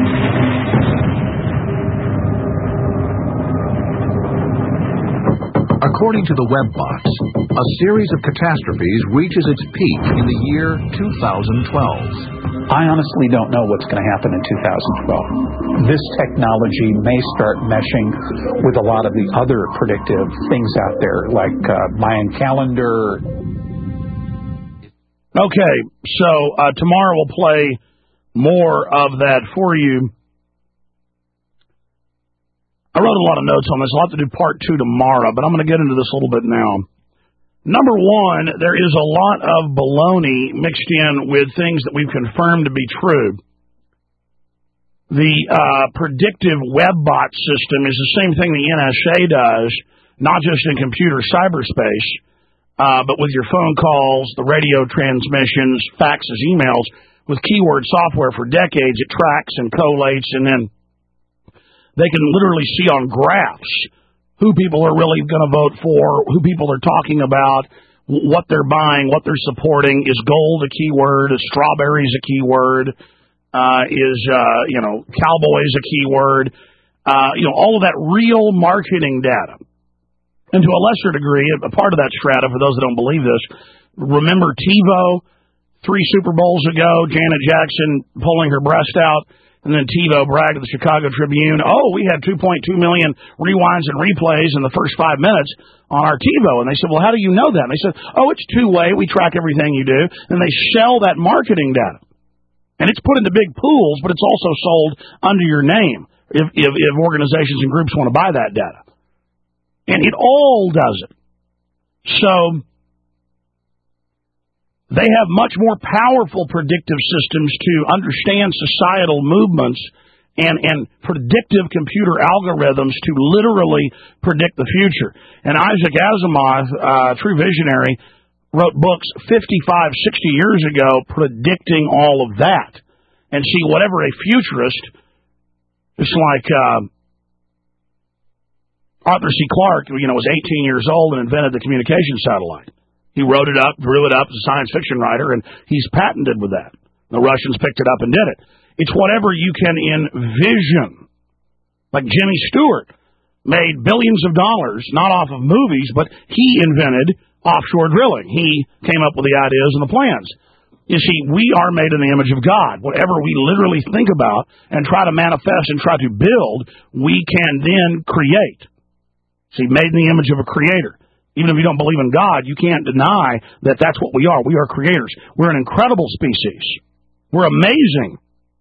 Speaker 4: According to the webbots, a series of catastrophes reaches its peak in the year 2012.
Speaker 26: I honestly don't know what's going to happen in 2012. This technology may start meshing with a lot of the other predictive things out there, like Mayan calendar.
Speaker 2: Okay, so tomorrow we'll play more of that for you. I wrote a lot of notes on this. I'll have to do part 2 tomorrow, but I'm going to get into this a little bit now. Number one, there is a lot of baloney mixed in with things that we've confirmed to be true. The predictive webbot system is the same thing the NSA does, not just in computer cyberspace, but with your phone calls, the radio transmissions, faxes, emails. With keyword software for decades, it tracks and collates, and then they can literally see on graphs who people are really going to vote for, who people are talking about, what they're buying, what they're supporting. Is gold a keyword? Is strawberries a keyword? Cowboys a keyword? All of that real marketing data. And to a lesser degree, a part of that strata, for those that don't believe this, remember TiVo 3 Super Bowls ago, Janet Jackson pulling her breast out. And then TiVo bragged to the Chicago Tribune, we had 2.2 million rewinds and replays in the first 5 minutes on our TiVo. And they said, well, how do you know that? And they said, it's two-way. We track everything you do. And they sell that marketing data. And it's put into big pools, but it's also sold under your name if organizations and groups want to buy that data. And it all does it. So they have much more powerful predictive systems to understand societal movements and predictive computer algorithms to literally predict the future. And Isaac Asimov, true visionary, wrote books 55, 60 years ago predicting all of that. And see, whatever a futurist, it's like Arthur C. Clarke, was 18 years old and invented the communication satellite. He wrote it up, drew it up as a science fiction writer, and he's patented with that. The Russians picked it up and did it. It's whatever you can envision. Like Jimmy Stewart made billions of dollars, not off of movies, but he invented offshore drilling. He came up with the ideas and the plans. You see, we are made in the image of God. Whatever we literally think about and try to manifest and try to build, we can then create. See, made in the image of a creator. Even if you don't believe in God, you can't deny that that's what we are. We are creators. We're an incredible species. We're amazing.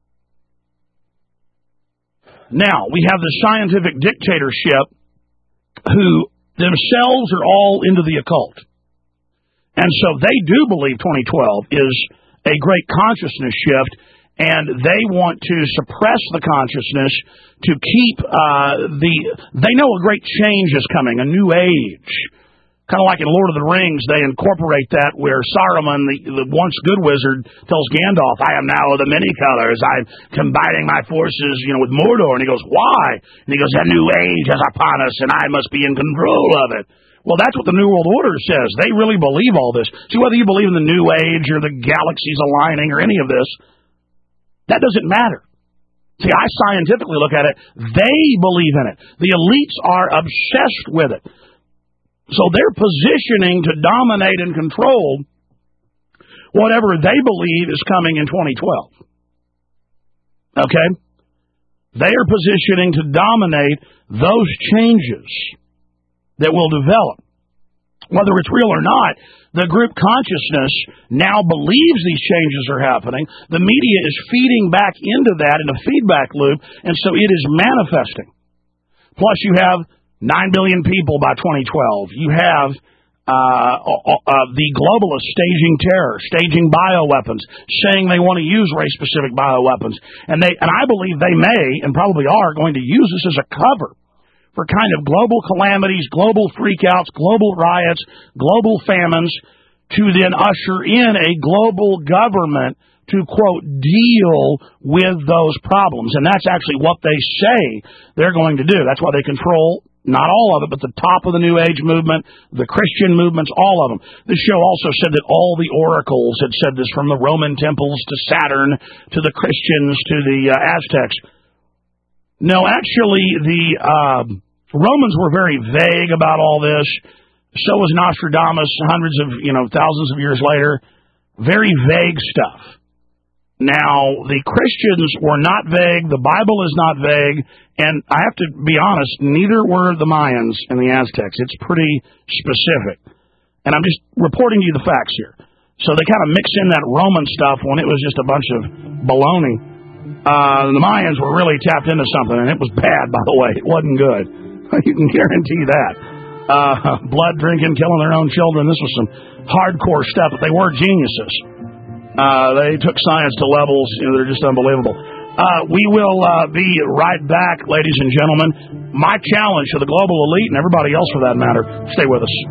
Speaker 2: Now, we have the scientific dictatorship who themselves are all into the occult. And so they do believe 2012 is a great consciousness shift, and they want to suppress the consciousness to keep they know a great change is coming, a new age. Kind of like in Lord of the Rings, they incorporate that where Saruman, the once good wizard, tells Gandalf, I am now of the many colors. I'm combining my forces, with Mordor. And he goes, why? And he goes, a new age is upon us, and I must be in control of it. Well, that's what the New World Order says. They really believe all this. See, whether you believe in the New Age or the galaxies aligning or any of this, that doesn't matter. See, I scientifically look at it. They believe in it. The elites are obsessed with it. So they're positioning to dominate and control whatever they believe is coming in 2012. Okay? They are positioning to dominate those changes that will develop. Whether it's real or not, the group consciousness now believes these changes are happening. The media is feeding back into that in a feedback loop, and so it is manifesting. Plus, you have 9 billion people by 2012. You have the globalists staging terror, staging bioweapons, saying they want to use race-specific bioweapons. And I believe they may, and probably are, going to use this as a cover for kind of global calamities, global freakouts, global riots, global famines, to then usher in a global government to, quote, deal with those problems. And that's actually what they say they're going to do. That's why they control, not all of it, but the top of the New Age movement, the Christian movements, all of them. This show also said that all the oracles had said this, from the Roman temples to Saturn to the Christians to the Aztecs. No, actually, the Romans were very vague about all this. So was Nostradamus hundreds of, thousands of years later. Very vague stuff. Now, the Christians were not vague. The Bible is not vague. And I have to be honest, neither were the Mayans and the Aztecs. It's pretty specific. And I'm just reporting to you the facts here. So they kind of mix in that Roman stuff when it was just a bunch of baloney. The Mayans were really tapped into something, and it was bad, by the way. It wasn't good. You can guarantee that. Blood drinking, killing their own children. This was some hardcore stuff, but they were geniuses. They took science to levels, they're just unbelievable. We will be right back, ladies and gentlemen. My challenge to the global elite and everybody else for that matter, stay with us.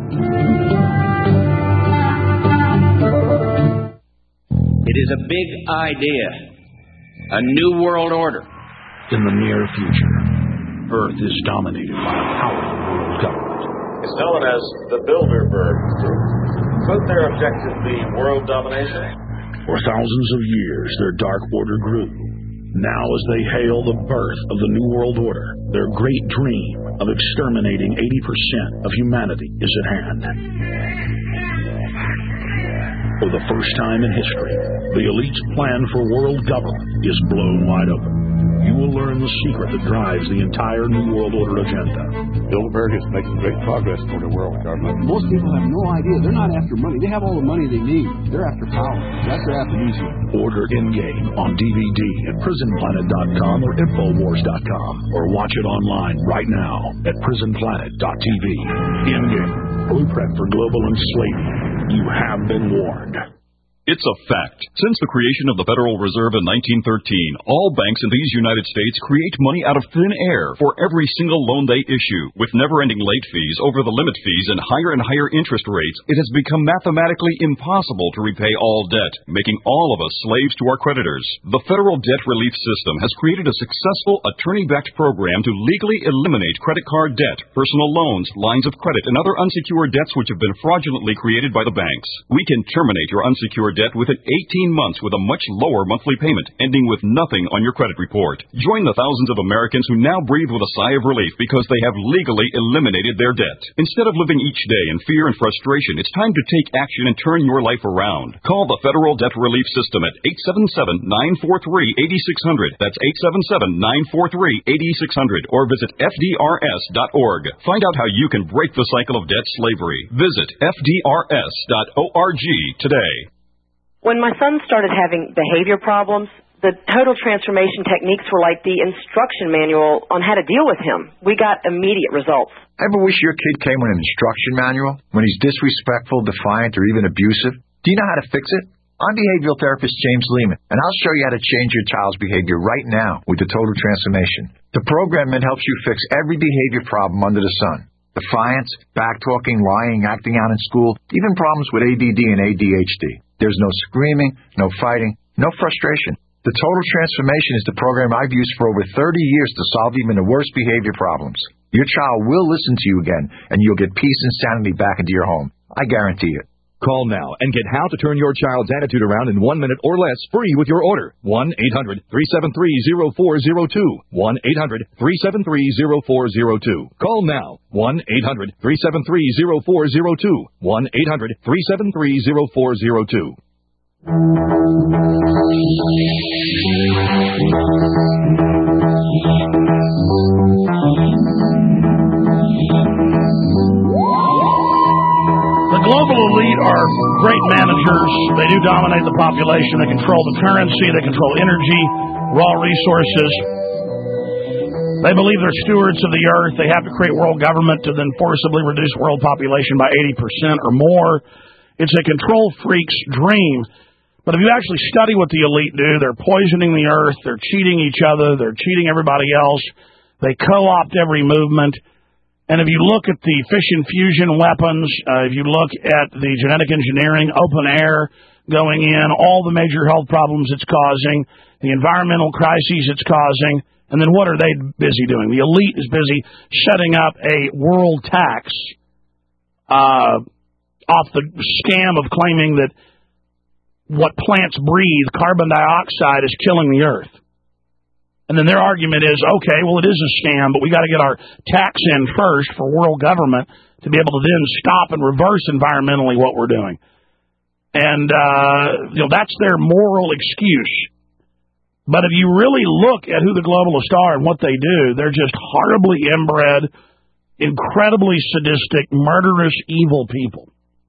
Speaker 5: It is a big idea, a new world order.
Speaker 6: In the near future, Earth is dominated by a powerful world government.
Speaker 12: It's known as the Bilderberg Group. Could their objective be world domination?
Speaker 6: For thousands of years, their dark order grew. Now, as they hail the birth of the New World Order, their great dream of exterminating 80% of humanity is at hand. For the first time in history, the elite's plan for world government is blown wide open. You will learn the secret that drives the entire New World Order agenda.
Speaker 13: Bilderberg is making great progress toward a world government. Most people have no idea. They're not after money. They have all the money they need. They're after power. That's their aphrodisiac.
Speaker 6: Order In-Game on DVD at PrisonPlanet.com or Infowars.com, or watch it online right now at PrisonPlanet.tv. In-Game, blueprint for global enslavement. You have been warned.
Speaker 7: It's a fact. Since the creation of the Federal Reserve in 1913, all banks in these United States create money out of thin air for every single loan they issue. With never-ending late fees, over the limit fees, and higher interest rates, it has become mathematically impossible to repay all debt, making all of us slaves to our creditors. The Federal Debt Relief System has created a successful attorney-backed program to legally eliminate credit card debt, personal loans, lines of credit, and other unsecured debts which have been fraudulently created by the banks. We can terminate your unsecured debt within 18 months with a much lower monthly payment, ending with nothing on your credit report. Join the thousands of Americans who now breathe with a sigh of relief because they have legally eliminated their debt. Instead of living each day in fear and frustration, it's time to take action and turn your life around. Call the Federal Debt Relief System at 877-943-8600. That's 877-943-8600. Or visit FDRS.org. Find out how you can break the cycle of debt slavery. Visit FDRS.org today.
Speaker 9: When my son started having behavior problems, the total transformation techniques were like the instruction manual on how to deal with him. We got immediate results.
Speaker 10: Ever wish your kid came with an instruction manual when he's disrespectful, defiant, or even abusive? Do you know how to fix it? I'm behavioral therapist James Lehman, and I'll show you how to change your child's behavior right now with the Total Transformation. The program that helps you fix every behavior problem under the sun. Defiance, backtalking, lying, acting out in school, even problems with ADD and ADHD. There's no screaming, no fighting, no frustration. The Total Transformation is the program I've used for over 30 years to solve even the worst behavior problems. Your child will listen to you again, and you'll get peace and sanity back into your home. I guarantee it.
Speaker 11: Call now and get how to turn your child's attitude around in 1 minute or less free with your order. 1-800-373-0402. 1-800-373-0402. Call now. 1-800-373-0402. 1-800-373-0402.
Speaker 2: The global elite are great managers. They do dominate the population. They control the currency. They control energy, raw resources. They believe they're stewards of the earth. They have to create world government to then forcibly reduce world population by 80% or more. It's a control freak's dream. But if you actually study what the elite do, they're poisoning the earth, they're cheating each other, they're cheating everybody else, they co-opt every movement. And if you look at the fission fusion weapons, if you look at the genetic engineering, open air going in, all the major health problems it's causing, the environmental crises it's causing, and then what are they busy doing? The elite is busy setting up a world tax off the scam of claiming that what plants breathe, carbon dioxide, is killing the earth. And then their argument is, okay, well, it is a scam, but we got to get our tax in first for world government to be able to then stop and reverse environmentally what we're doing. And, that's their moral excuse. But if you really look at who the globalists are and what they do, they're just horribly inbred, incredibly sadistic, murderous, evil people.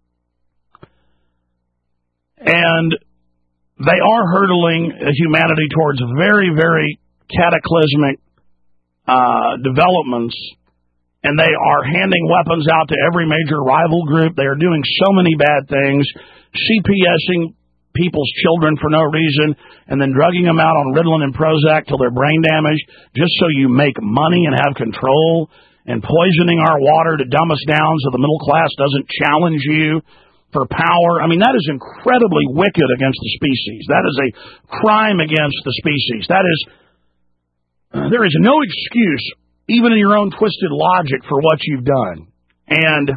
Speaker 2: And they are hurtling humanity towards very, very cataclysmic developments, and they are handing weapons out to every major rival group. They are doing so many bad things, CPSing people's children for no reason, and then drugging them out on Ritalin and Prozac till they're brain damaged, just so you make money and have control, and poisoning our water to dumb us down so the middle class doesn't challenge you for power. I mean, that is incredibly wicked against the species. That is a crime against the species. There is no excuse, even in your own twisted logic, for what you've done. And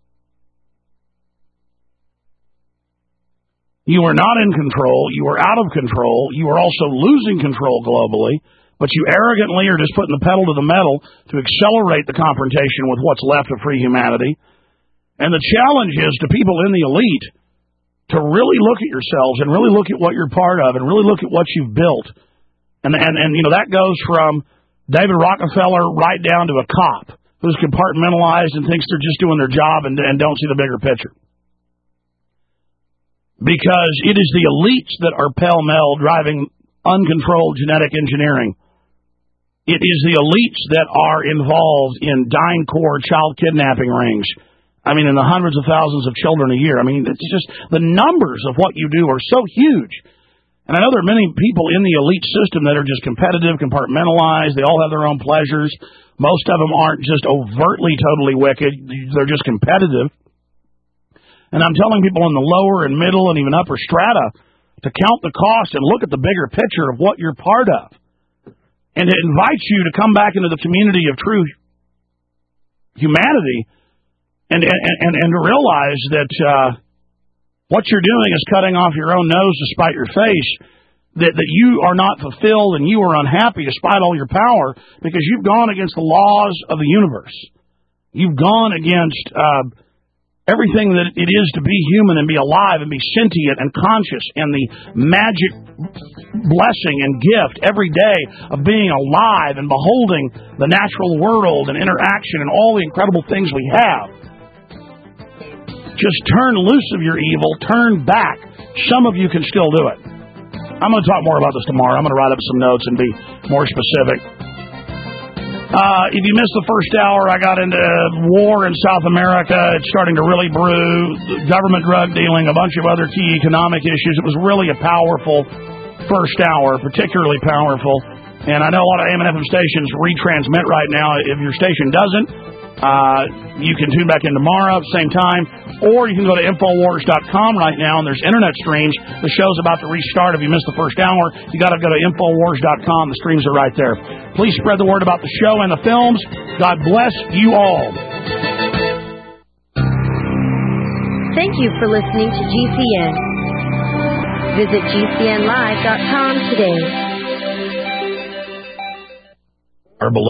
Speaker 2: you are not in control. You are out of control. You are also losing control globally, but you arrogantly are just putting the pedal to the metal to accelerate the confrontation with what's left of free humanity. And the challenge is to people in the elite to really look at yourselves and really look at what you're part of and really look at what you've built. And that goes from David Rockefeller right down to a cop who's compartmentalized and thinks they're just doing their job and don't see the bigger picture. Because it is the elites that are pell-mell driving uncontrolled genetic engineering. It is the elites that are involved in DynCorp child kidnapping rings. I mean, in the hundreds of thousands of children a year. I mean, it's just the numbers of what you do are so huge. And I know there are many people in the elite system that are just competitive, compartmentalized. They all have their own pleasures. Most of them aren't just overtly totally wicked. They're just competitive. And I'm telling people in the lower and middle and even upper strata to count the cost and look at the bigger picture of what you're part of. And to invite you to come back into the community of true humanity and to realize that what you're doing is cutting off your own nose to spite your face, that you are not fulfilled and you are unhappy despite all your power because you've gone against the laws of the universe. You've gone against everything that it is to be human and be alive and be sentient and conscious, and the magic blessing and gift every day of being alive and beholding the natural world and interaction and all the incredible things we have. Just turn loose of your evil, turn back. Some of you can still do it. I'm going to talk more about this tomorrow. I'm going to write up some notes and be more specific. If you missed the first hour, I got into war in South America. It's starting to really brew. Government drug dealing, a bunch of other key economic issues. It was really a powerful first hour, particularly powerful. And I know a lot of AM and FM stations retransmit right now. If your station doesn't, you can tune back in tomorrow at the same time. Or you can go to Infowars.com right now, and there's internet streams. The show's about to restart. If you missed the first hour, you got to go to Infowars.com. The streams are right there. Please spread the word about the show and the films. God bless you all.
Speaker 1: Thank you for listening to GCN. Visit GCNlive.com today.